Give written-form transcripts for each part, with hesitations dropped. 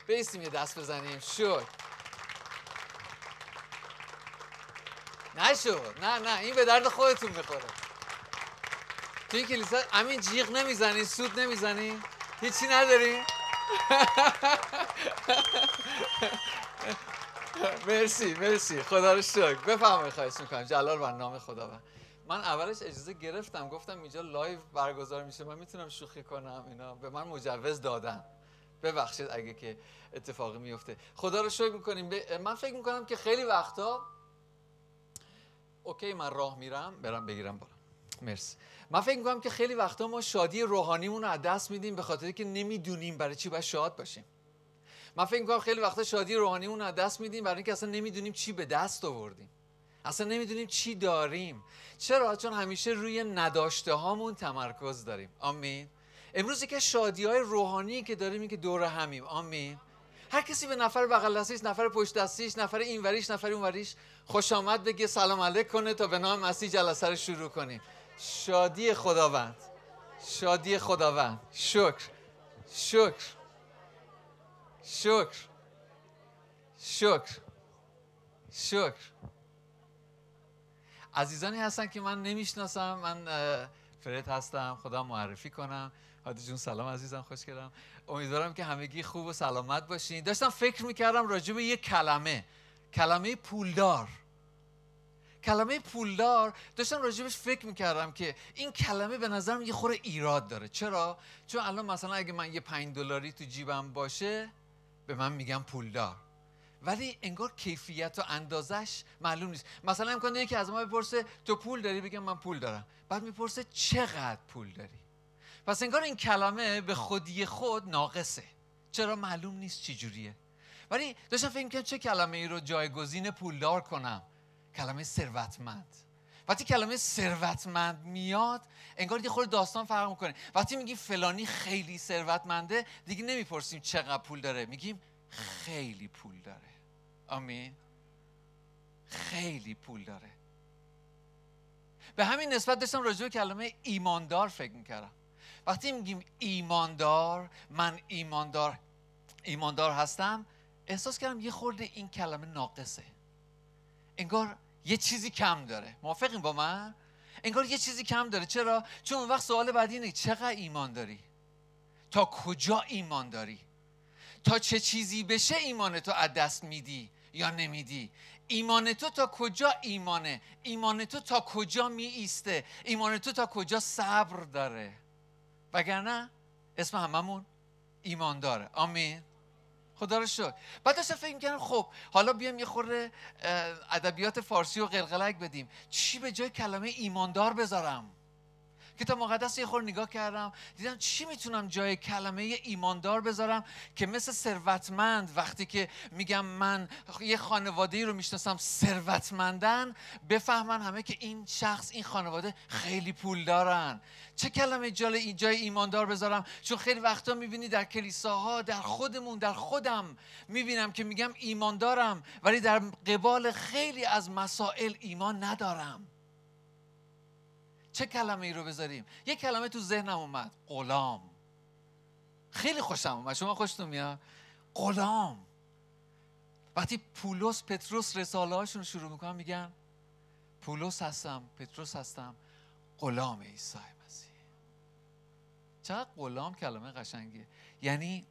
بیستیم یه دست بزنیم. شد. نشد. نه این به درد خودتون میخوره. تو این کلیسا همین جیغ نمیزنی، سود نمیزنی، هیچی نداری. مرسی خدا رو شکر. بفرمایید. خواهش میکنم. جلال بر نام خداوند. من اولش اجازه گرفتم، گفتم اینجا لایو برگزار میشه، من میتونم شوخی کنم، اینا به من مجوز دادن. ببخشید اگه که اتفاقی میفته. خدا رو شکر میکنیم. من فکر میکنم که خیلی وقتا اوکی من راه میرم برم بگیرم بالا. مرسی. من فکر میکنم که خیلی وقتا ما شادی روحانیمون رو از دست میدیم به خاطر که نمیدونیم برای چی باید شاد باشیم. من فکر میکنم خیلی وقتا شادی روحانیمون رو از دست میدیم برای اینکه اصلا نمیدونیم چی به دست آوردیم. اصلا نمیدونیم چی داریم. چرا؟ چون همیشه روی نداشته هامون تمرکز داریم. آمین. امروز که شادی‌های روحانی که داریم این که دور همیم. آمین. هر کسی به نفر بغل دستیش، نفر پشت دستیش، نفر اینوریش، نفر اونوریش خوش آمد بگه، سلام علیک کنه تا به نام مسیح جلسه رو شروع کنیم. شادی خداوند. شادی خداوند. شکر. شکر. شکر. شکر. شکر. عزیزانی هستن که من نمیشناسم. من فرد هستم. خدا معرفی کنم. هادی جون سلام عزیزم، خوشگلم. امیدوارم که همگی خوب و سلامت باشین. داشتم فکر میکردم راجع به یک کلمه پولدار. کلمه پولدار داشتم راجبش فکر میکردم که این کلمه به نظرم یه خورده ایراد داره. چرا؟ چون الان مثلا اگه من یه $5 تو جیبم باشه به من میگم پولدار، ولی انگار کیفیت و اندازش معلوم نیست. مثلا امکان داره یکی از ما بپرسه تو پول داری؟ بگم من پول دارم. بعد میپرسه چقدر پول داری؟ پس انگار این کلمه به خودی خود ناقصه. چرا؟ معلوم نیست چی جوریه. ولی داشتم فکر می‌کردم چه کلمه ای رو جایگزین پولدار کنم. کلمه ثروتمند. وقتی کلمه ثروتمند میاد انگار یه خورده داستان فرق میکنه. وقتی میگیم فلانی خیلی ثروتمنده دیگه نمیپرسیم چقدر پول داره، میگیم خیلی پول داره. آمین. خیلی پول داره. به همین نسبت داشتم راجع به کلمه ایماندار فکر میکردم. وقتی میگیم ایماندار، من ایماندار هستم، احساس کردم یه خورده این کلمه ناقصه. انگار یه چیزی کم داره. موافقین با من؟ انگار یه چیزی کم داره. چرا؟ چون اون وقت سوال بعدی اینه چقدر ایمان داری؟ تا کجا ایمان داری؟ تا چه چیزی بشه ایمان تو از دست میدی یا نمیدی؟ ایمان تو تا کجا ایمانه؟ ایمان تو تا کجا می ایسته؟ ایمان تو تا کجا صبر داره؟ وگرنه اسم هممون ایمان داره. آمین. خدا رو شکر. بعد داشتم فکر می‌کردم خب حالا بیام یه خورده ادبیات فارسی رو قلقلک بدیم. چی به جای کلمه ایماندار بذارم؟ کتاب مقدس یه خورده نگاه کردم، دیدم چی میتونم جای کلمه ایماندار بذارم که مثل ثروتمند، وقتی که میگم من یه خانواده‌ای رو میشناسم ثروتمندن، بفهمن همه که این شخص، این خانواده خیلی پول دارن. چه کلمه جای ایماندار بذارم؟ چون خیلی وقتا میبینی در کلیساها، در خودم میبینم که میگم ایماندارم ولی در قبال خیلی از مسائل ایمان ندارم. چه کلمه ای رو بذاریم؟ یک کلمه تو ذهنم اومد، غلام. خیلی خوشم اومد. شما خوشتون میاد؟ غلام. وقتی پولس پتروس رساله هاشون شروع میکنن میگن پولس هستم، پتروس هستم، غلام عیسی مسیح. چقدر غلام کلمه قشنگیه. یعنی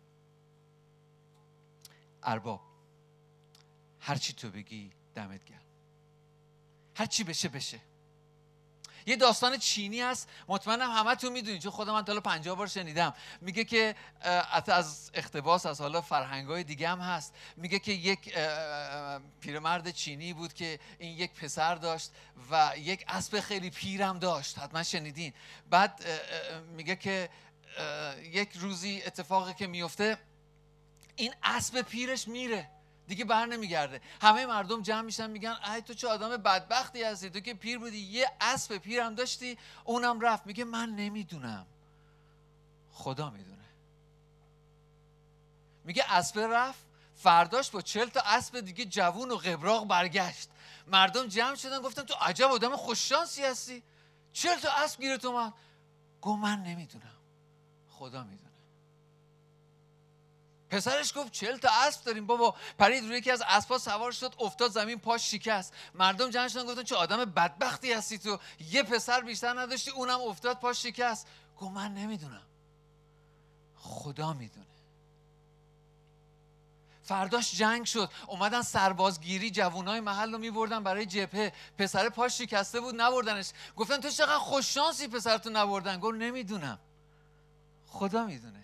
ارباب، هر چی تو بگی دمت گرم، هر چی بشه. یه داستان چینی هست، مطمئنم همه تو میدونید چون خودم من تا 50 بار شنیدم. میگه که از اقتباس از حالا فرهنگ‌های دیگه هم هست. میگه که یک پیرمرد چینی بود که این یک پسر داشت و یک اسب خیلی پیرم داشت. حتما شنیدین. بعد میگه که یک روزی اتفاقی که میفته این اسب پیرش میره، دیگه بر نمیگرده. همه مردم جمع میشن میگن ای تو چه آدم بدبختی هستی، تو که پیر بودی یه اسب پیرم داشتی اونم رفت. میگه من نمیدونم، خدا میدونه. میگه اسب رفت، فرداش با 40 تا اسب دیگه جوون و قبراق برگشت. مردم جمع شدن گفتن تو عجب آدم خوششانسی هستی، 40 تا اسب گیرت اومد. گفت من نمیدونم، خدا میدونه. پسرش گفت 40 تا اسب داریم بابا. پرید روی یکی از اسبا سوار شد، افتاد زمین، پاش شکست. مردم جمع شدن گفتن چه آدم بدبختی هستی تو، یه پسر بیشتر نداشتی اونم افتاد پاش شکست. گفت من نمیدونم، خدا میدونه. فرداش جنگ شد، اومدن سربازگیری، جوانای محل رو میبردن برای جبهه. پسر پاش شکسته بود، نبردنش. گفتن تو چقدر خوش شانسی پسرتو نبردن. گفت نمیدونم، خدا میدونه.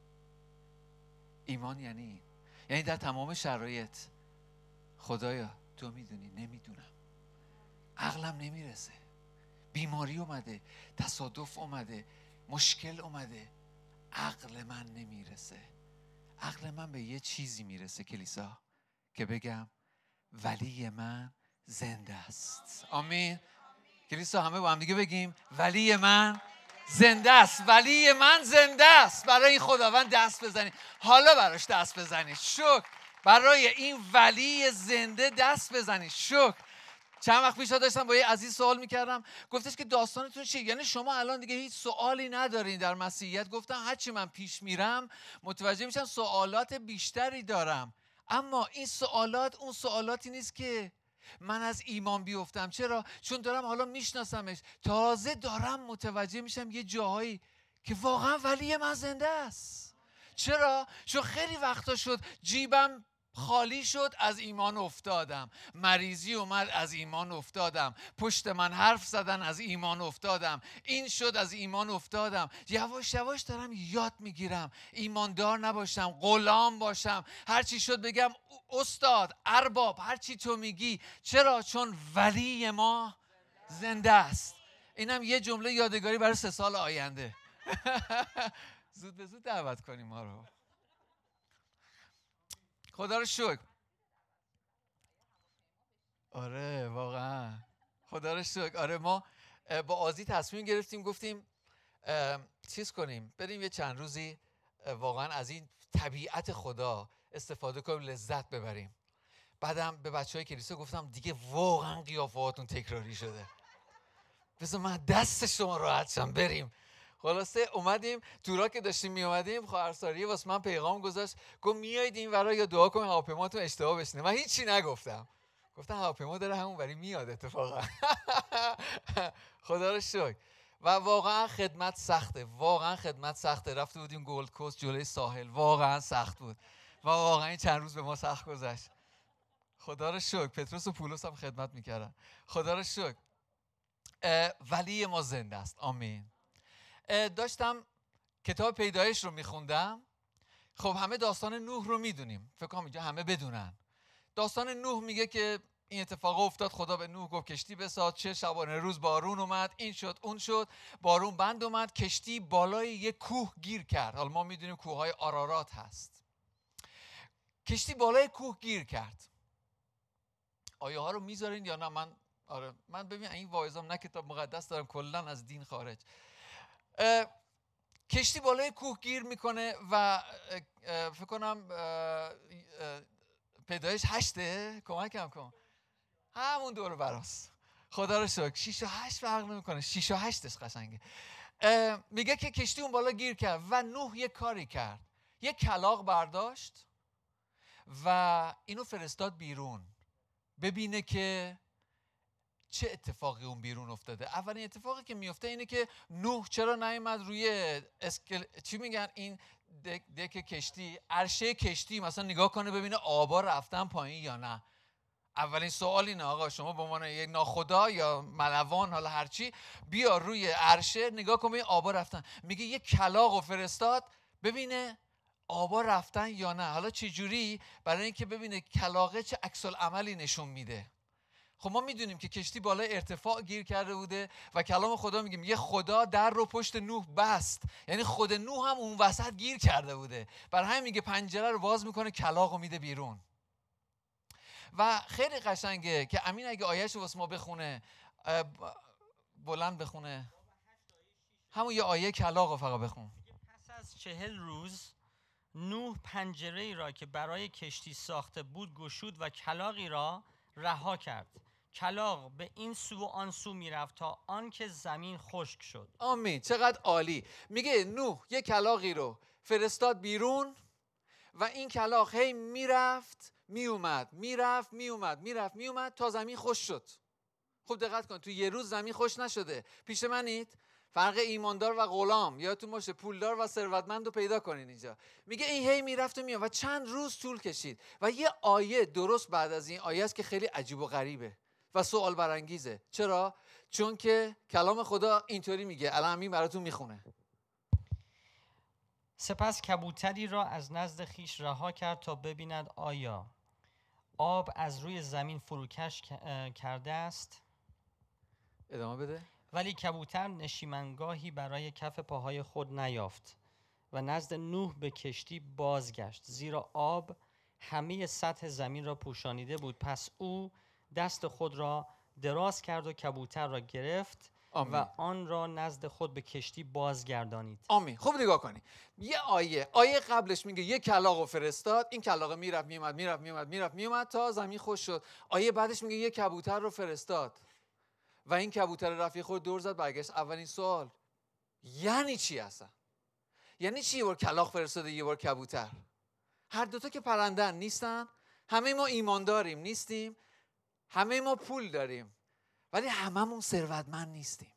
ایمان یعنی این، یعنی در تمام شرایط خدایا تو میدونی، نمیدونم، عقلم نمیرسه، بیماری اومده، تصادف اومده، مشکل اومده، عقل من نمیرسه. عقل من به یه چیزی میرسه کلیسا که بگم ولی من زنده است. آمین. کلیسا همه با هم دیگه بگیم ولی من زنده است، ولی من زنده است. برای این خداوند دست بزنید، حالا براش دست بزنید. شکر برای این ولی زنده دست بزنید. شکر. چند وقت پیش داشتم با یه عزیز سوال میکردم، گفتش که داستانتون چیه؟ یعنی شما الان دیگه هیچ سوالی ندارین در مسیحیت؟ گفتم هرچی من پیش میرم متوجه میشم سوالات بیشتری دارم، اما این سوالات اون سوالاتی نیست که من از ایمان بیفتم. چرا؟ چون دارم حالا میشناسمش، تازه دارم متوجه میشم یه جاهایی که واقعا ولی من زنده است. چرا؟ چون خیلی وقتا شد جیبم خالی شد، از ایمان افتادم. مریضی اومد، از ایمان افتادم. پشت من حرف زدن، از ایمان افتادم. این شد، از ایمان افتادم. یواش یواش دارم یاد میگیرم ایماندار نباشم، غلام باشم. هرچی شد بگم استاد، ارباب، هرچی تو میگی. چرا؟ چون ولی ما زنده است. اینم یه جمله یادگاری برای 3 سال آینده. زود به زود دعوت کنیم ما رو. خدا رو شکر. آره واقعا خدا رو شکر. آره ما با آزی تصمیم گرفتیم، گفتیم چیز کنیم، بریم یه چند روزی واقعا از این طبیعت خدا استفاده کنیم، لذت ببریم. بعدم به بچهای کلیسا گفتم دیگه واقعا قیافه‌هاتون تکراری شده، بذار من دست شما راحت شم، بریم. خلاصه اومدیم، تورا که داشتیم می اومدیم خواهرساریه واسه من پیغام گذاشت، گفت میایید این ورا یا دعا کنیم هواپیماتون اشتباه بشینه. من هیچی نگفتم، گفتم هواپیما داره همون وری میاد اتفاقا. خدا رو شکر. و واقعا خدمت سخته، واقعا خدمت سخته. رفته بودیم گولد کوست جلوی ساحل، واقعا سخت بود و واقعا این چند روز به ما سخت گذشت. خدا رو شکر. پتروس و پولس هم خدمت میکردن. خدا رو شکر. ولی ما زنده است. آمین. داشتم کتاب پیدایش رو میخوندم. خب همه داستان نوح رو میدونیم، فکر کنم اینجا همه بدونن. داستان نوح میگه که این اتفاق افتاد، خدا به نوح گفت کشتی بساز، 40 شبانه روز بارون اومد، این شد اون شد، بارون بند اومد، کشتی بالای یک کوه گیر کرد. حالا ما میدونیم کوههای آرارات هست. کشتی بالای کوه گیر کرد. آیه ها رو میذارین یا نه؟ من ببین این واعظام نه کتاب مقدس دارم، کلا از دین خارج. کشتی بالای کوه گیر میکنه و فکر کنم پیدایش 8 کمکم کن، همون دور براست. خدا رو شکر 6 و 8 فرق نمیکنه، 6 و 8ش قشنگه. میگه که کشتی اون بالا گیر کرد و نوح یک کاری کرد، یک کلاغ برداشت و اینو فرستاد بیرون ببینه که چه اتفاقی اون بیرون افتاده. اولین اتفاقی که میفته اینه که نوح چرا نیامد روی چی میگن این دک کشتی، عرشه کشتی مثلا نگاه کنه ببینه آبا رفتن پایین یا نه. اولین سوال اینه آقا شما به عنوان یک ناخدا یا ملوان حالا هرچی، بیا روی عرشه نگاه کن ببین آبا رفتن. میگه یک کلاغو فرستاد ببینه آبا رفتن یا نه. حالا چه جوری؟ برای اینکه ببینه کلاغه چه عکس العملی نشون میده. خب ما میدونیم که کشتی بالای ارتفاع گیر کرده بوده و کلام خدا میگیم یه خدا در رو پشت نوح بست، یعنی خود نوح هم اون وسط گیر کرده بوده. برای همین میگه پنجره رو باز میکنه، کلاغو میده بیرون. و خیلی قشنگه که امین اگه آیه‌شو واسه ما بخونه، بلند بخونه، همون یه آیه کلاغو فقط بخون. پس از 40 روز نوح پنجره‌ای را که برای کشتی ساخته بود گشود و کلاغی را رها کرد. کلاغ به این سو و آن سو میرفت تا آن که زمین خشک شد. آمین. چقدر عالی. میگه نوح یه کلاغی رو فرستاد بیرون و این کلاغ هی میرفت میومد تا زمین خوش شد. خب دقت کن، تو یه روز زمین خوش نشده. پیش منید فرق ایماندار و غلام، یادتون باشه پولدار و ثروتمند رو پیدا کنین اینجا. میگه این هی میرفت و میاد و چند روز طول کشید و یه آیه درست بعد از این آیه است که خیلی عجیب و غریبه و سوال برانگیزه. چرا؟ چون که کلام خدا اینطوری میگه، الان همین براتون میخونه. سپس کبوتری را از نزد خیش رها کرد تا ببیند آیا آب از روی زمین فروکش کرده است. ادامه بده. ولی کبوتر نشیمنگاهی برای کف پاهای خود نیافت و نزد نوح به کشتی بازگشت، زیرا آب همه سطح زمین را پوشانیده بود. پس او دست خود را دراز کرد و کبوتر را گرفت آمین. و آن را نزد خود به کشتی بازگردانید. آمین. خوب نگاه کنید، یه آیه قبلش میگه یه کلاغ رو فرستاد، این کلاغ میرفت تا زمین خوش شد. آیه بعدش میگه یه کبوتر رو فرستاد و این کبوتر رفت خود دور زد برگشت. اولین سوال یعنی چی اصلا؟ یعنی چی یه بار کلاغ فرستاده یه بار کبوتر؟ هر دوتا که پرندن نیستن؟ همه ما ایمان داریم نیستیم؟ همه ما پول داریم ولی هممون ثروتمند نیستیم.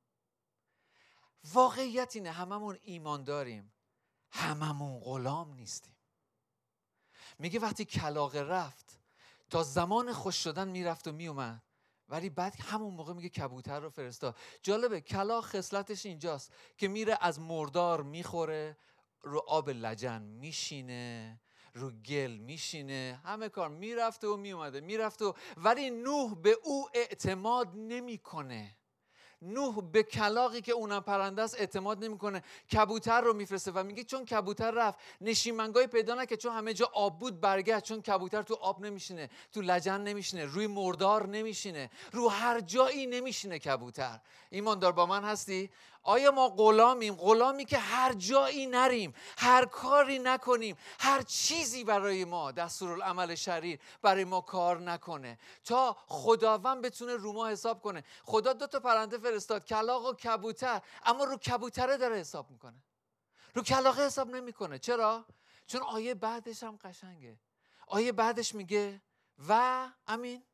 واقعیت اینه هممون ایمان داریم، هممون غلام نیستیم. میگه وقتی کلاغ رفت تا زمان خوش شدن میرفت و میومد، ولی بعد همون موقع میگه کبوتر رو فرستاد. جالبه کلاغ خصلتش اینجاست که میره از مردار میخوره، رو آب لجن میشینه، رو گل میشینه، همه کار میرفته و میومده ولی نوح به او اعتماد نمیکنه. نوح به کلاغی که اونم پرنده است اعتماد نمیکنه، کبوتر رو میفرسته و میگه چون کبوتر رفت نشیمنگاهی پیدا نکرد، چون همه جا آب بود برگشت، چون کبوتر تو آب نمیشینه، تو لجن نمیشینه، روی مردار نمیشینه، رو هر جایی نمیشینه کبوتر. ایماندار با من هستی؟ آیا ما غلامی که هر جایی نریم، هر کاری نکنیم، هر چیزی برای ما دستورالعمل شریر برای ما کار نکنه تا خداوند بتونه رو ما حساب کنه؟ خدا 2 تا پرنده فرستاد، کلاغ و کبوتر، اما رو کبوتره داره حساب میکنه، رو کلاغ حساب نمیکنه. چرا؟ چون آیه بعدش هم قشنگه. آیه بعدش میگه و امین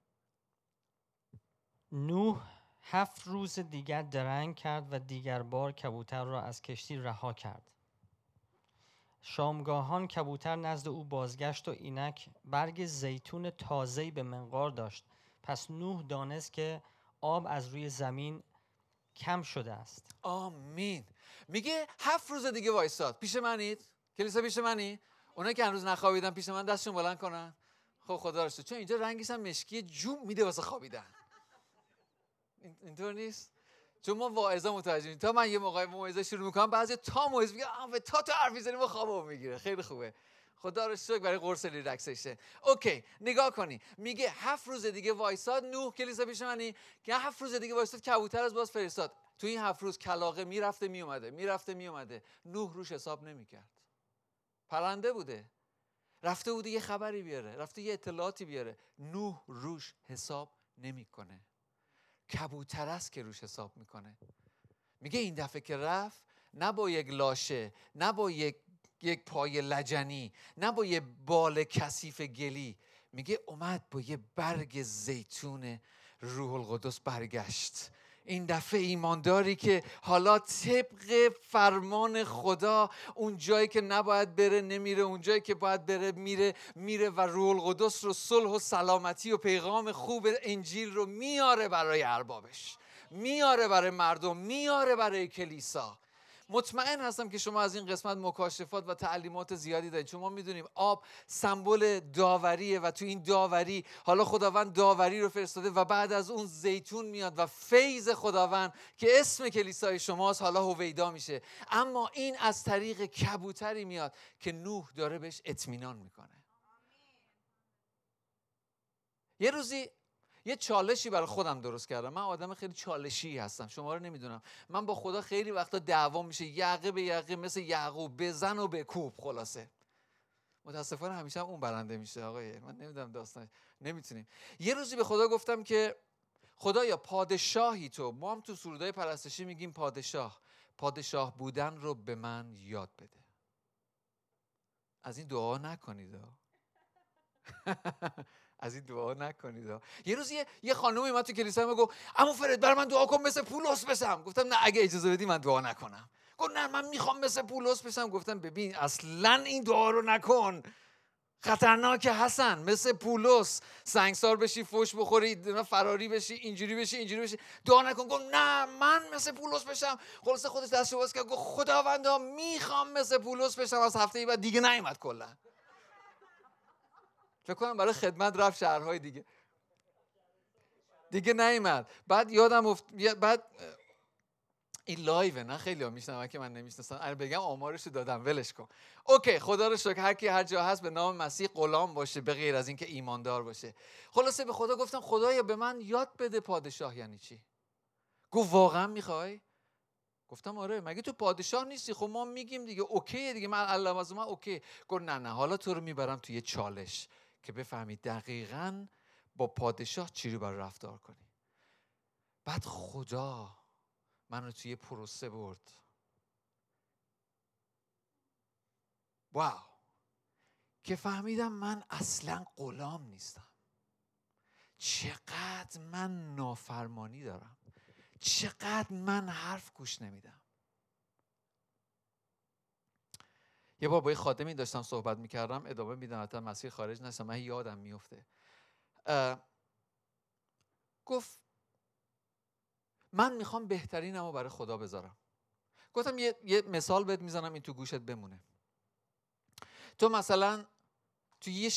نوح 7 روز دیگر درنگ کرد و دیگر بار کبوتر را از کشتی رها کرد. شامگاهان کبوتر نزد او بازگشت و اینک برگ زیتون تازه‌ای به منقار داشت. پس نوح دانست که آب از روی زمین کم شده است. آمین. میگه 7 روز دیگه وایساد. پیش منید؟ کلیسا پیش منی؟ اونایی که هنوز نخوابیدن پیش من دستشون بلند کنن. خب خدا رو شکر، چون اینجا رنگش هم مشکی جوم میده واسه خوابیدن. اینطور نیست؟ چون ما واعظا متوجه تا من یه موقع موعظه شروع میکنم بعضی تا موعظه میگه تا حرف میزنیم و خوابم میگیره. خیلی خوبه، خدا رو شکر برای قرص ریلکسیشن. اوکی نگاه کنی، میگه 7 روز دیگه وایساد نوح، کلیسا پیش منی، که 7 روز دیگه وایساد کبوتر از باز فرستاد. تو این 7 روز کلاغه میرفته میومده، نوح روش حساب نمیکرد. پرنده بوده، رفته بوده یه خبری بیاره، رفته یه اطلاعاتی بیاره، نوح روش حساب نمیکنه. کبوتر است که روش حساب میکنه. میگه این دفعه که رفت نه با یک لاشه، نه با یک پای لجنی، نه با یه بال کثیف گلی، میگه اومد با یه برگ زیتون روح القدس برگشت. این دفعه ایمانداری که حالا طبق فرمان خدا اون جایی که نباید بره نمیره، اون جایی که باید بره میره و روح القدس رو، صلح و سلامتی و پیغام خوب انجیل رو میاره برای اربابش، میاره برای مردم، میاره برای کلیسا. مطمئن هستم که شما از این قسمت مکاشفات و تعلیمات زیادی دارید، چون ما میدونیم آب سمبل داوریه و تو این داوری حالا خداوند داوری رو فرستاده و بعد از اون زیتون میاد و فیض خداوند که اسم کلیسای شماست حالا هویدا میشه. اما این از طریق کبوتری میاد که نوح داره بهش اطمینان میکنه. یه روزی یه چالشی برای خودم درست کردم. من آدم خیلی چالشی هستم، شما رو نمیدونم. من با خدا خیلی وقتا دعوا میشه، یقه به یقه، مثل یعقوب بزن و بکوب. خلاصه متاسفانه همیشه هم اون برنده میشه. آقای من نمیدونم داستان، نمیتونیم. یه روزی به خدا گفتم که خدایا پادشاهی تو، ما هم تو سرودای پرستشی میگیم پادشاه بودن رو به من یاد بده. از این دعا نکنید. از این دعا نکنید. یه روز یه خانومی من تو کلیسا گفت عمو فرید برای من دعا کن مثل پولس بشم. گفتم نه اگه اجازه بدی من دعا نکنم. گفت نه من میخوام مثل پولس بشم. گفتم ببین اصلا این دعا رو نکن، خطرناکه حسن. مثل پولس سنگسار بشی، فوش بخوری، فراری بشی، اینجوری بشی دعا نکن. گفت نه من مثل پولس بشم. خلاص خودش دستش باز کرد گفت خداوندا میخوام مثل پولس بشم. از هفته بعد دیگه نیومد کلا. فکر کنم برای خدمت رفت شهرهای دیگه نیومد. بعد یادم بعد این لایوه، نه خیلی ها میشنم که من نمیشناسم. اگه بگم آمارشو دادم ولش کن. اوکی، خدا رو شکر هر کی هر جا هست به نام مسیح غلام باشه به غیر از این که ایماندار باشه. خلاصه به خدا گفتم خدایا به من یاد بده پادشاه یعنی چی. گفت واقعا میخوای؟ گفتم آره. مگه تو پادشاه نیستی؟ خب ما میگیم دیگه اوکیه دیگه، من علامه از من اوکی. گفت نه حالا تو رو میبرم توی چالش که بفهمی دقیقاً با پادشاه چی رو باید رفتار کنی. بعد خدا منو توی پروسه برد. واو، که فهمیدم من اصلا غلام نیستم. چقدر من نافرمانی دارم، چقدر من حرف گوش نمیدم. یه بار با یه خادمی داشتم صحبت میکردم، ادامه میدم حتی مسیر خارج نشم، من یادم میفته. گفت من میخوام بهترینمو برای خدا بذارم. گفتم یه مثال بهت میزنم این تو گوشت بمونه. تو مثلا تو یه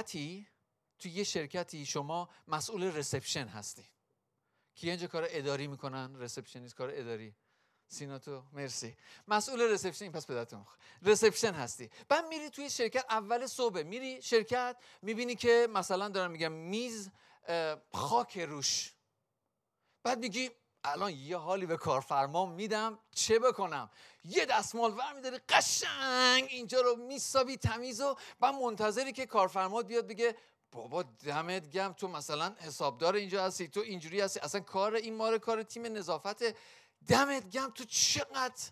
شرکتی شما مسئول رسپشن هستی. کی اینجا کار اداری میکنن؟ رسپشنیست، کار اداری. سینا تو مرسی. مسئول رسپشن، پس پدرتون رسپشن هستی. بعد میری توی شرکت، اول صبح میری شرکت، میبینی که مثلا دارن میگم میز خاک روش. بعد میگی الان یه حالی به کارفرما میدم چه بکنم. یه دستمال ورمیداری قشنگ اینجا رو میسابی تمیز و بعد منتظری که کارفرما بیاد بگه بابا دمت گرم تو مثلا حسابدار اینجا هستی، تو اینجوری هستی، اصلا کار این ماره کار تیم نظافت، دمت گرم تو چقدر.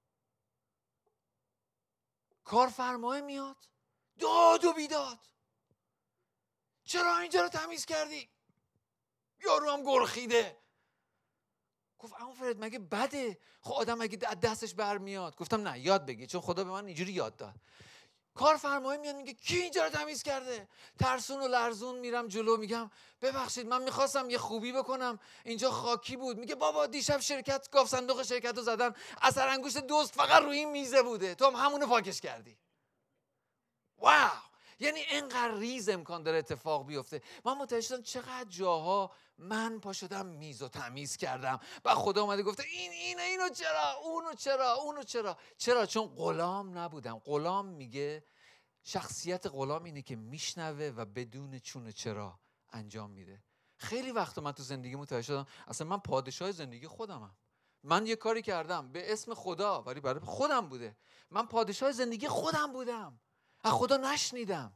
کارفرما میاد داد و بیداد، چرا اینجا رو تمیز کردی؟ یارو هم گرخیده. گفت عمو فرید مگه بده؟ خب آدم مگه دستش برمیاد؟ گفتم نه یاد بگی، چون خدا به من اینجوری یاد داد. کارفرمایی میاد میگه کی اینجا رو تمیز کرده؟ ترسون و لرزون میرم جلو میگم ببخشید من میخواستم یه خوبی بکنم، اینجا خاکی بود. میگه بابا دیشب شرکت گاف صندوق شرکت رو زدن، اثر انگشت دزد فقط روی این میزه بوده، تو هم همونو پاکش کردی. واو، یعنی اینقدر ریز امکان داره اتفاق بیفته. من متوجه شدم چقدر جاها من پا شدم میز رو تمیز کردم و خدا اومده گفته اینو چرا، اونو چرا؟ چون غلام نبودم. غلام میگه، شخصیت غلام اینه که میشنوه و بدون چون چرا انجام میده. خیلی وقتا من تو زندگی متوجه شدم اصلا من پادشاه زندگی خودمم. من یه کاری کردم به اسم خدا ولی برای خودم بوده. من پادشاه زندگی خودم بودم، از خدا نشنیدم.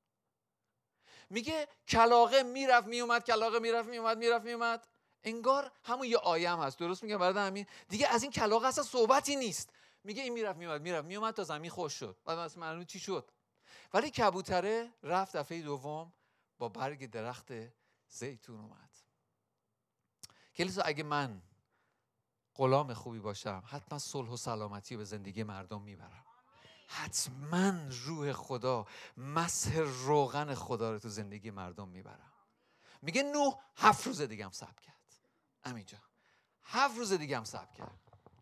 میگه کلاغه میرفت میومد. انگار همون یه آیه هم هست، درست میگم برای همین دیگه از این کلاغه اصلا صحبتی نیست. میگه این میرفت میومد تا زمین خوش شد. بعد اصلا معلومه چی شد. ولی کبوتره رفت دفعه دوم با برگ درخت زیتون اومد. کلیسا اگه من غلام خوبی باشم حتما صلح و سلامتی رو به زندگی مردم میبرم. حتما روح خدا، مسح روغن خدا رو تو زندگی مردم میبرم. میگه نوح 7 روز دیگه هم صبر کرد. همینجا 7 روز دیگه هم صبر کرد.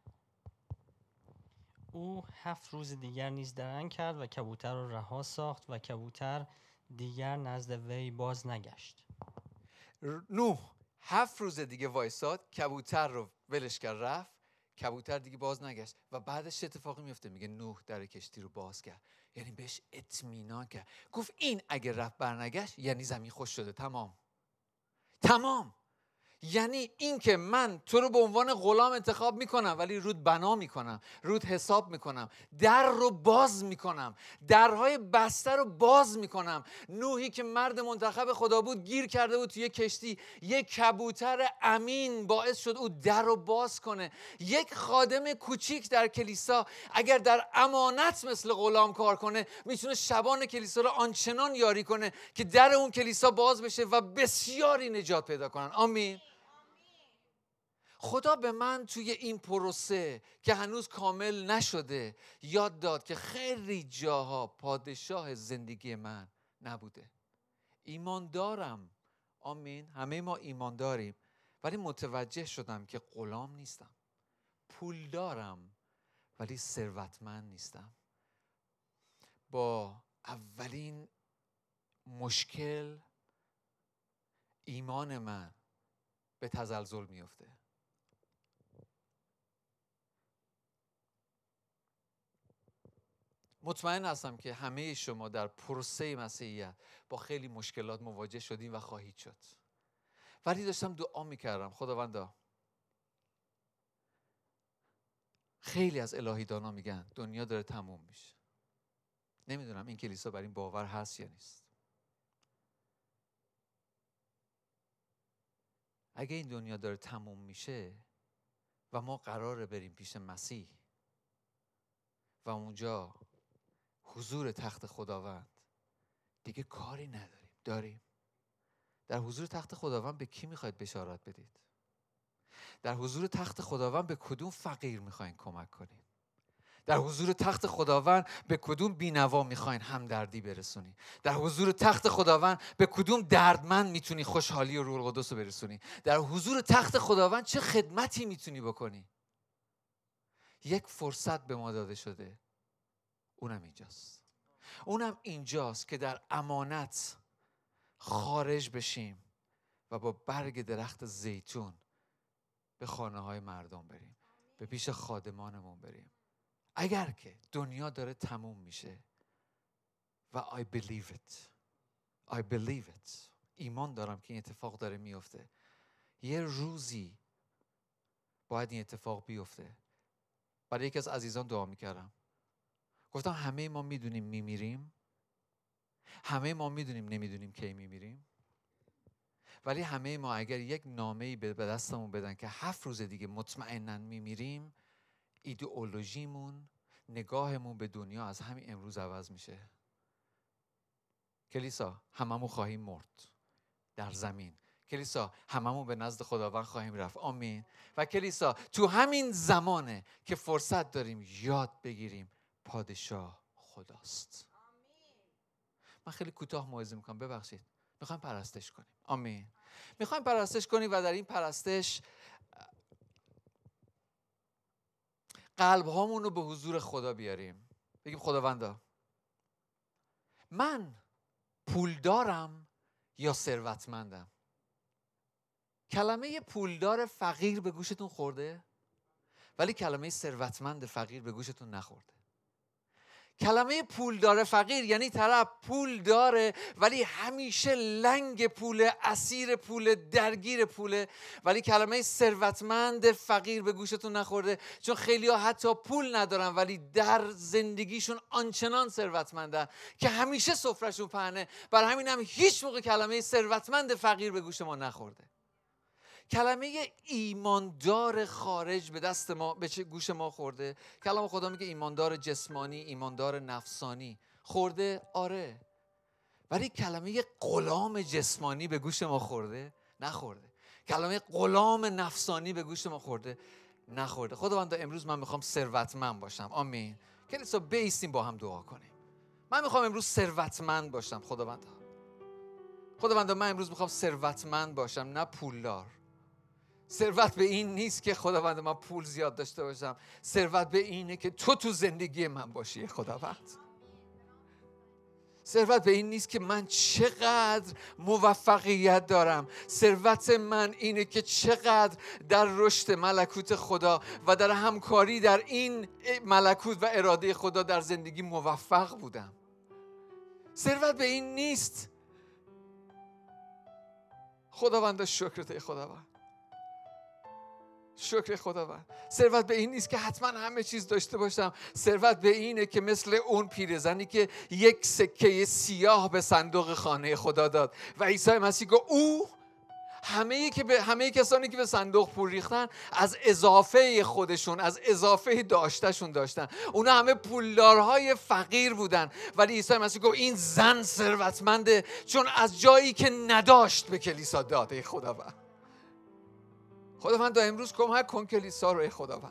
او 7 روز دیگر نیز درنگ کرد و کبوتر را رها ساخت و کبوتر دیگر نزد وی باز نگشت. نوح 7 روز دیگه وایساد، کبوتر رو ولش کرد رفت، کبوتر دیگه باز نگشت و بعدش چه اتفاقی میفته؟ میگه نوح در کشتی رو باز کرد، یعنی بهش اطمینان کرد. گفت این اگه رفت برنگشت یعنی زمین خوش شده، تمام. یعنی این که من تو رو به عنوان غلام انتخاب میکنم ولی رود بنا میکنم، رود حساب میکنم، در رو باز میکنم، درهای بسته رو باز میکنم. نوحی که مرد منتخب خدا بود گیر کرده بود توی کشتی، یک کبوتر امین باعث شد او در رو باز کنه. یک خادم کوچیک در کلیسا اگر در امانت مثل غلام کار کنه میتونه شبان کلیسا رو آنچنان یاری کنه که در اون کلیسا باز بشه و بسیاری نجات پیدا کنن. آمین. خدا به من توی این پروسه که هنوز کامل نشده یاد داد که خیلی جاها پادشاه زندگی من نبوده. ایمان دارم، آمین، همه ما ایمان داریم، ولی متوجه شدم که غلام نیستم. پول دارم ولی ثروتمند نیستم. با اولین مشکل ایمان من به تزلزل میفته. مطمئن هستم که همه شما در پروسه مسیحیت با خیلی مشکلات مواجه شدین و خواهید شد. ولی داشتم دعا میکردم خداوندا، خیلی از الهی دانا میگن دنیا داره تموم میشه. نمیدونم این کلیسا بر این باور هست یا نیست. اگه این دنیا داره تموم میشه و ما قراره بریم پیش مسیح و اونجا حضور تخت خداوند، دیگه کاری نداریم. داریم. در حضور تخت خداوند به کی میخواید بشارت بدید؟ در حضور تخت خداوند به کدوم فقیر میخواین کمک کنید؟ در حضور تخت خداوند به کدوم بینوا میخواین همدردی برسونی؟ در حضور تخت خداوند به کدوم دردمند میتونی خوشحالی و روح القدس رو برسونی؟ در حضور تخت خداوند چه خدمتی میتونی بکنی؟ یک فرصت به ما داده شده، اونم اینجاست. اونم اینجاست که در امانت خارج بشیم و با برگ درخت زیتون به خانه های مردم بریم، به پیش خادمانمون بریم. اگر که دنیا داره تموم میشه و I believe it، ایمان دارم که این اتفاق داره میفته، یه روزی باید این اتفاق بیفته. برای یکی از عزیزان دعا میکردم، گفتم همه ما میدونیم میمیریم، همه ما میدونیم نمیدونیم کی میمیریم، ولی همه ما اگر یک نامه‌ای به دستمون بدن که 7 روز دیگه مطمئناً میمیریم، ایدئولوژیمون، نگاهمون به دنیا از همین امروز عوض میشه. کلیسا هممون خواهیم مرد در زمین. کلیسا هممون به نزد خداوند خواهیم رفت. آمین. و کلیسا تو همین زمانه که فرصت داریم یاد بگیریم پادشاه خداست. من خیلی کوتاه موعظه میکنم، ببخشید. میخوایم پرستش کنیم. آمین. میخوایم پرستش کنیم و در این پرستش قلب هامون رو به حضور خدا بیاریم. بگیم خداوندا، من پولدارم یا ثروتمندم؟ کلمه پولدار فقیر به گوشتون خورده؟ ولی کلمه ثروتمند فقیر به گوشتون نخورده. کلمه پولدار فقیر یعنی طرف پول داره ولی همیشه لنگ پوله، اسیر پوله، درگیر پوله. ولی کلمه ثروتمند فقیر به گوشتون نخورده، چون خیلی‌ها حتی پول ندارن ولی در زندگیشون آنچنان ثروتمندن که همیشه سفرهشون پهنه. برای همین هم هیچ موقع کلمه ثروتمند فقیر به گوش ما نخورده. کلمه ایماندار خارج به دست ما، به گوش ما خورده. کلام خدا میگه ایماندار جسمانی، ایماندار نفسانی. خورده؟ آره. ولی کلمه غلام جسمانی به گوش ما خورده؟ نخورده. کلمه غلام نفسانی به گوش ما خورده؟ نخورده. خداوند امروز من میخوام ثروتمند باشم. آمین. کلیسا بایستیم با هم دعا کنیم. من میخوام امروز ثروتمند باشم. خداوند من امروز میخوام ثروتمند باشم، نه پولدار. ثروت به این نیست که خداوند من پول زیاد داشته باشم. ثروت به اینه که تو زندگی من باشی خداوند. ثروت به این نیست که من چقدر موفقیت دارم. ثروت من اینه که چقدر در رشد ملکوت خدا و در همکاری در این ملکوت و اراده خدا در زندگی موفق بودم. ثروت به این نیست. خداوند شکرت ای خداوند. شکر خداوند. ثروت به این نیست که حتما همه چیز داشته باشم. ثروت به اینه که مثل اون پیرزنی که یک سکه سیاه به صندوق خانه خدا داد و عیسی مسیح گفت او همه کسانی که به صندوق پول ریختن از اضافه خودشون، از اضافه داشتهشون داشتن. اونا همه پولدارهای فقیر بودن، ولی عیسی مسیح گفت این زن ثروتمنده چون از جایی که نداشت به کلیسا داده. خداوند امروز کمک کن کلیسا رو ای خداوند.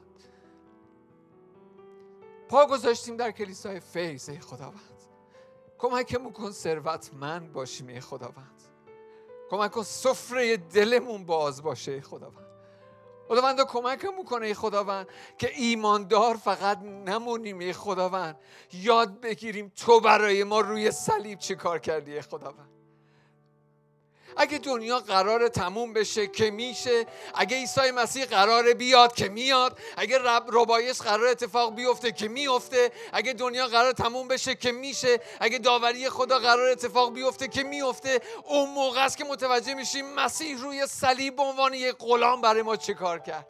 پا گذاشتیم در کلیسای فیض ای خداوند. کمکمون کن ثروتمند باشیم ای خداوند. کمک کن سفره دلمون باز باشه ای خداوند. خداوند کمکمون کنه ای خداوند که ایماندار فقط نمونیم ای خداوند. یاد بگیریم تو برای ما روی صلیب چه کار کردی ای خداوند. اگه دنیا قرار تموم بشه که میشه، اگه عیسی مسیح قرار بیاد که میاد، اگه ربایش قرار اتفاق بیفته که میفته، اگه دنیا قرار تموم بشه که میشه، اگه داوری خدا قرار اتفاق بیفته که میفته، اون موقع است که متوجه میشیم مسیح روی صلیب به عنوان یک غلام برای ما چه کار کرد.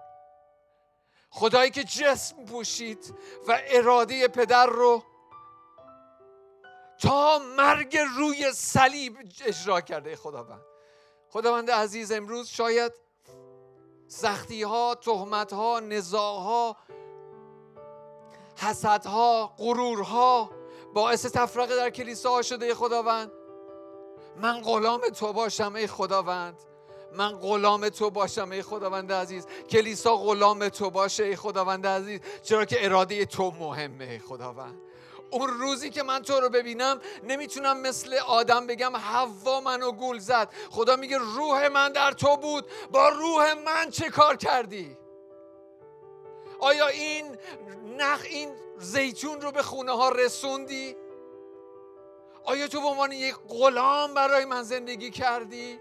خدایی که جسم پوشید و اراده پدر رو تا مرگ روی صلیب اجرا کرده. خداوند عزیز، امروز شاید سختی ها، تهمت ها، نزاع ها، حسد ها، غرور ها باعث تفرقه در کلیسا ها شده. خداوند من غلام تو باشم ای خداوند، من غلام تو باشم ای خداوند عزیز. کلیسا غلام تو باشه ای خداوند عزیز، چرا که اراده تو مهمه ای خداوند. اون روزی که من تو رو ببینم نمیتونم مثل آدم بگم حوا منو گول زد. خدا میگه روح من در تو بود، با روح من چه کار کردی؟ آیا این زیتون رو به خونه ها رسوندی؟ آیا تو به عنوان یک غلام برای من زندگی کردی؟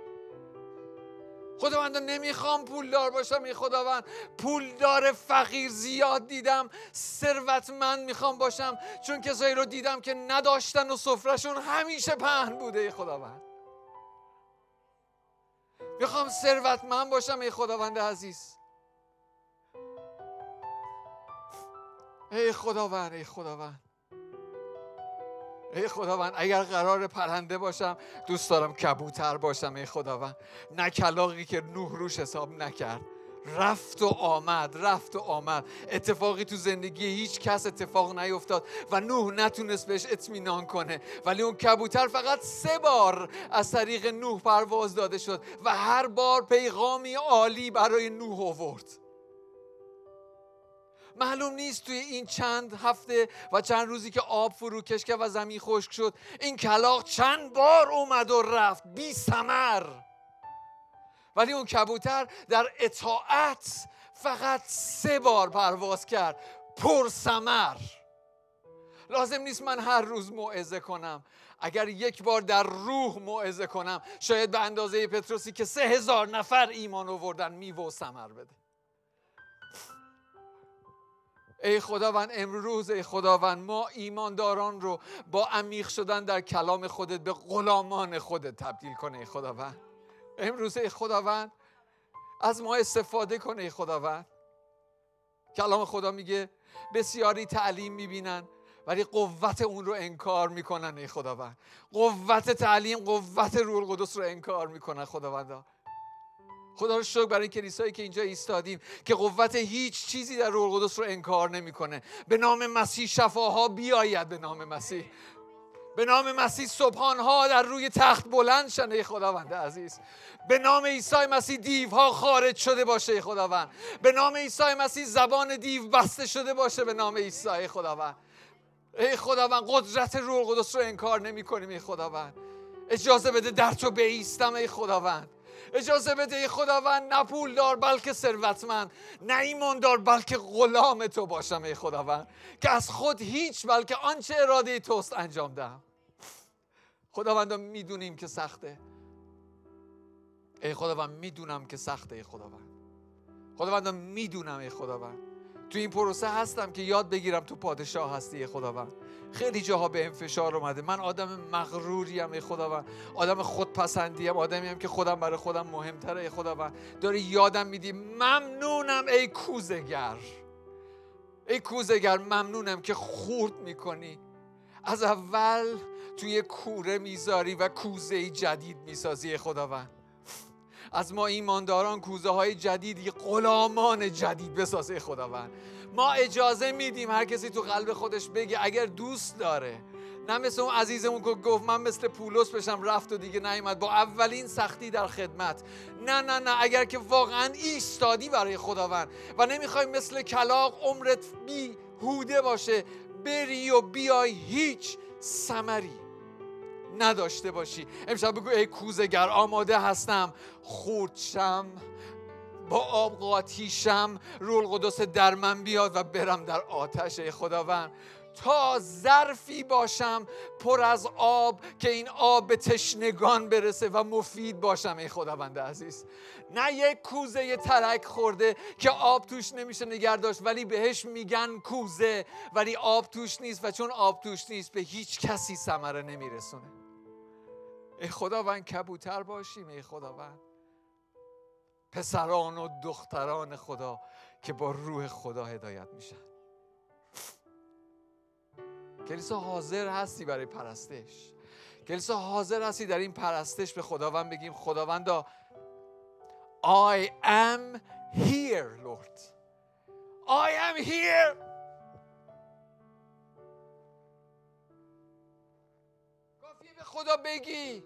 خداوند نمیخوام پولدار باشم ای خداوند. پولدار فقیر زیاد دیدم، ثروتمند میخوام باشم، چون کسایی رو دیدم که نداشتن و سفرهشون همیشه پهن بوده ای خداوند. میخوام ثروتمند باشم ای خداوند عزیز. ای خداوند، ای خداوند، ای خداوند، اگر قرار پرنده باشم دوست دارم کبوتر باشم ای خداوند. نه کلاغی که نوح روش حساب نکرد، رفت و آمد. اتفاقی تو زندگی هیچ کس اتفاق نیفتاد و نوح نتونست بهش اطمینان کنه، ولی اون کبوتر فقط 3 بار از طریق نوح پرواز داده شد و هر بار پیغامی عالی برای نوح آورد. معلوم نیست توی این چند هفته و چند روزی که آب فروکش کرد و زمین خشک شد این کلاغ چند بار اومد و رفت بی ثمر، ولی اون کبوتر در اطاعت فقط 3 بار پرواز کرد پر ثمر. لازم نیست من هر روز موعظه کنم. اگر یک بار در روح موعظه کنم شاید به اندازه پتروسی که 3000 نفر ایمان آوردن میوه و ثمر بده. ای خداوند امروز ای خداوند ما ایمانداران رو با عمیق شدن در کلام خودت به غلامان خودت تبدیل کنه ای خداوند. امروز ای خداوند از ما استفاده کنه ای خداوند. کلام خدا میگه بسیاری تعلیم میبینن ولی قوت اون رو انکار میکنن ای خداوند. قوت تعلیم، قوت روح القدس رو انکار میکنن خداوندا. خدا رو شکر برای کلیسایی که اینجا ایستادیم که قوت هیچ چیزی در روح القدس رو انکار نمیکنه. به نام مسیح شفاها بیاید، به نام مسیح، به نام مسیح سبحانها در روی تخت بلند شن ای خداوند عزیز. به نام عیسی مسیح دیوها خارج شده باشه ای خداوند. به نام عیسی مسیح زبان دیو بسته شده باشه به نام عیسی خداوند. ای خداوند قدرت روح القدس رو انکار نمی‌کنیم ای خداوند. اجازه بده در تو بایستم ای خداوند. اجازه بده ای خداوند نه پولدار بلکه ثروتمند، نه ایماندار بلکه غلام تو باشم ای خداوند، که از خود هیچ بلکه آنچه اراده توست انجام دهم. خداوند میدونیم که سخته ای خداوند، میدونم که سخته ای خداوند. خداوند میدونم ای خداوند تو این پروسه هستم که یاد بگیرم تو پادشاه هستی ای خداوند. خیلی جاها به این فشار اومده، من آدم مغروریم ای خداوند، آدم خودپسندیم، آدمیم که خودم برای خودم مهمتره ای خداوند. داری یادم میدی ممنونم ای کوزه‌گر، ای کوزه‌گر ممنونم که خورد میکنی، از اول توی کوره میذاری و کوزه‌ای جدید میسازی ای خداوند. از ما ایمانداران کوزه های جدیدی، غلامان جدید بساز ای خداوند. ما اجازه میدیم هر کسی تو قلب خودش بگه اگر دوست داره، نه مثل اون عزیزمون که گفت من مثل پولس بشم رفت و دیگه نیامد با اولین سختی در خدمت. نه اگر که واقعا ایستادی برای خداوند و نمیخوای مثل کلاغ عمرت بیهوده باشه، بری و بیای هیچ ثمری نداشته باشی، امشب بگو ای کوزه‌گر آماده هستم خورد شم، با آب قاطی شم، روح القدس در من بیاد و برم در آتش ای خداوند، تا ظرفی باشم پر از آب که این آب به تشنگان برسه و مفید باشم ای خداوند عزیز. نه یک کوزه ترک خورده که آب توش نمیشه نگه داشت ولی بهش میگن کوزه ولی آب توش نیست و چون آب توش نیست به هیچ کسی ثمره نمیرسونه. ای خداوند کبوتر باشیم ای خداوند، پسران و دختران خدا که با روح خدا هدایت میشن. کلیسا حاضر هستی برای پرستش؟ کلیسا حاضر هستی در این پرستش به خداوند بگیم خداوندا I am here Lord, I am here. کافیه به خدا بگی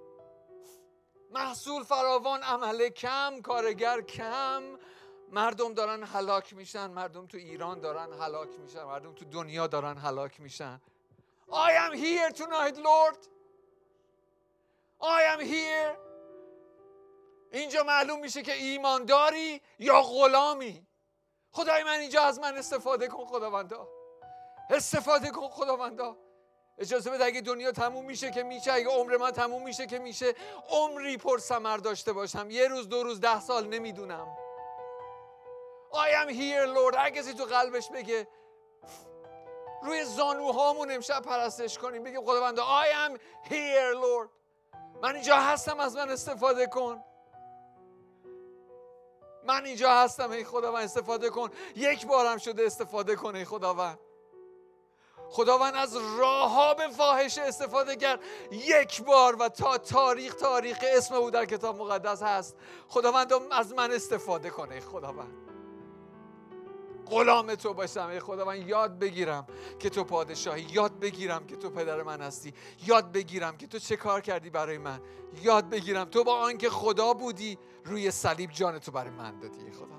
محصول فراوان، عمله کم، کارگر کم، مردم دارن هلاک میشن، مردم تو ایران دارن هلاک میشن، مردم تو دنیا دارن هلاک میشن. I am here tonight Lord, I am here. اینجا معلوم میشه که ایمانداری یا غلامی. خدای من اینجا از من استفاده کن خداوندا، استفاده کن خداوندا. اجازه بده اگه دنیا تموم میشه که میشه، اگه عمر من تموم میشه که میشه، عمری پر ثمر داشته باشم، یه روز 2 روز 10 سال نمیدونم. I am here Lord. هر کسی تو قلبش بگه روی زانوهامون امشب پرستش کنیم، بگیم خداوندا I am here Lord، من اینجا هستم، از من استفاده کن، من اینجا هستم ای خداوند استفاده کن. یک بارم شده استفاده کن ای خداوند. خداوند از راهاب فاحشه استفاده کرد یک بار و تا تاریخ اسم او در کتاب مقدس هست. خداوند از من استفاده کنه ای خداوند، غلام تو باشم ای خداوند. یاد بگیرم که تو پادشاهی، یاد بگیرم که تو پدر من هستی، یاد بگیرم که تو چه کار کردی برای من، یاد بگیرم تو با آنکه خدا بودی روی صلیب جان تو برای من دادی ای خداوند.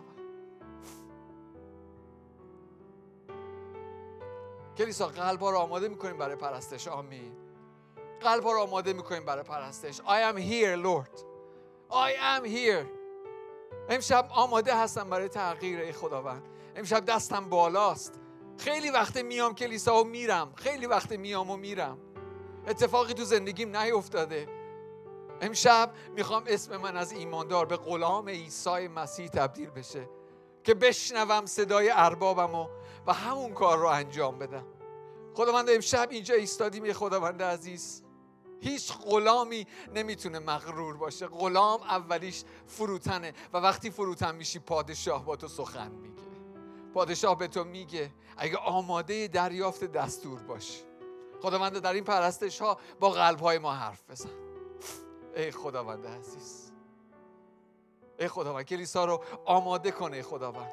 کلیسا قلب‌ها رو آماده می‌کنیم برای پرستش. آمین. قلب‌ها رو آماده می‌کنیم برای پرستش. I am here Lord, I am here. امشب آماده هستم برای تغییر ای خداوند. امشب دستم بالاست. خیلی وقت میام کلیسا و میرم، خیلی وقت میام و میرم، اتفاقی تو زندگیم نیفتاده. امشب میخوام اسم من از ایماندار به غلام عیسی مسیح تبدیل بشه که بشنوم صدای اربابم و همون کار رو انجام بدم. خداوند امشب اینجا ایستادیم ای خداوند عزیز. هیچ غلامی نمیتونه مغرور باشه. غلام اولیش فروتنه و وقتی فروتن میشی پادشاه با تو سخن میگه. پادشاه به تو میگه اگه آماده دریافت دستور باشی. خداوند در این پرستش ها با قلب های ما حرف بزن ای خداوند عزیز. ای خداوند کلیسا رو آماده کن ای خداوند،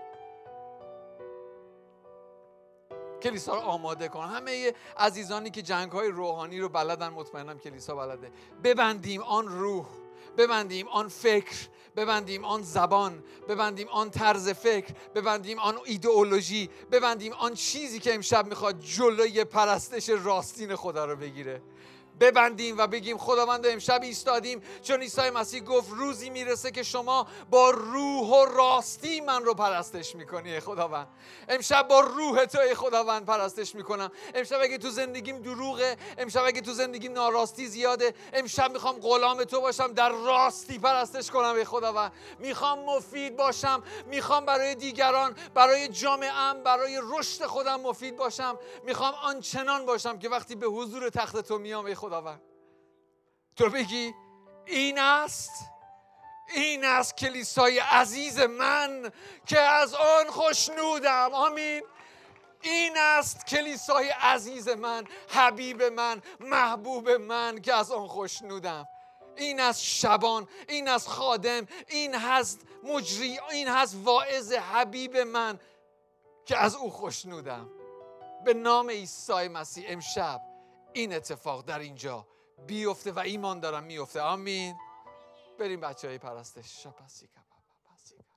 کلیسا رو آماده کن. همه عزیزانی که جنگ‌های روحانی رو بلدن، مطمئنم کلیسا بلده، ببندیم آن روح، ببندیم آن فکر، ببندیم آن زبان، ببندیم آن طرز فکر، ببندیم آن ایدئولوژی، ببندیم آن چیزی که امشب میخواد جلوی پرستش راستین خدا رو بگیره. ببندیم و بگیم خداوند امشب ایستادیم چون عیسی مسیح گفت روزی میرسه که شما با روح و راستی من رو پرستش میکنی ای خداوند. امشب با روح تو ای خداوند پرستش میکنم. امشب اگه تو زندگیم دروغه، امشب اگه تو زندگیم ناراستی زیاده، امشب میخوام غلام تو باشم، در راستی پرستش کنم ای خداوند. میخوام مفید باشم، میخوام برای دیگران، برای جامعه‌ام، برای رشد خودم مفید باشم. میخوام آنچنان باشم که وقتی به حضور تخت تو میام ای خداوند تو بگی این است کلیسای عزیز من که از آن خوشنودم. آمین. این است کلیسای عزیز من، حبیب من، محبوب من که از آن خوشنودم. این است شبان، این است خادم، این هست مجری، این هست واعظ حبیب من که از او خوشنودم. به نام عیسی مسیح امشب این اتفاق در اینجا بیفته و ایمان دارم میفته. آمین. بریم بچه های پرستش.